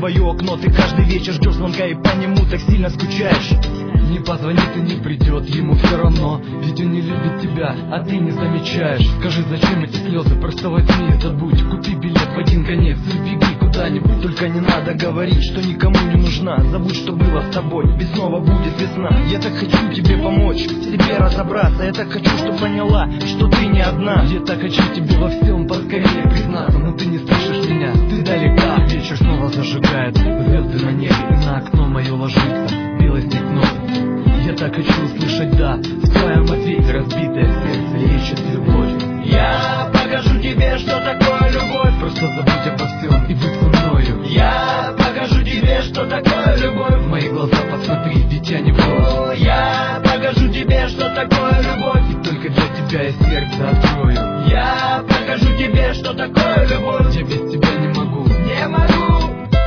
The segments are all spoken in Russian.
твое окно. Ты каждый вечер ждешь звонка и по нему так сильно скучаешь. Не позвонит и не придет, ему все равно, ведь он не любит тебя, а ты не замечаешь. Скажи, зачем эти слезы, просто возьми этот будь. Купи билет в один конец и беги куда-нибудь. Только не надо говорить, что никому не нужна. Забудь, что было с тобой, ведь снова будет весна. Я так хочу тебе помочь, в себе разобраться. Я так хочу, чтобы поняла, что ты не одна. Я так хочу тебе во всем поскорее признаться, но ты не слышишь меня, ты далека. Вечер снова зажигает звезды на небе, и на окно мое ложится белый снег носит. Я так хочу услышать «да» в твоем ответе. Разбитое сердце лечит любовь. Я покажу тебе, что такое любовь. Просто забудь обо всем и будь со мною. Я покажу тебе, что такое любовь. В мои глаза посмотри, ведь я не вру. Я покажу тебе, что такое любовь. И только для тебя я сердце открою. Я покажу тебе, что такое любовь. Я без тебя не могу. Не могу.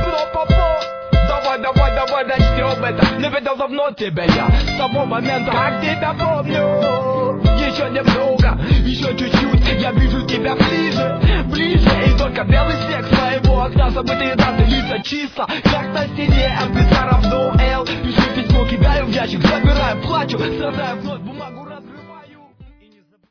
Давай начнем это. Не видел давно тебя я, с того момента, как тебя помню. Еще немного, еще чуть-чуть, я вижу тебя ближе, ближе. И только белый снег с моего окна, забытые даты, лица, числа, как на стене. МП равно L. Пишу письмо, кидаю в ящик, забираю, плачу, страдаю вновь бумагу.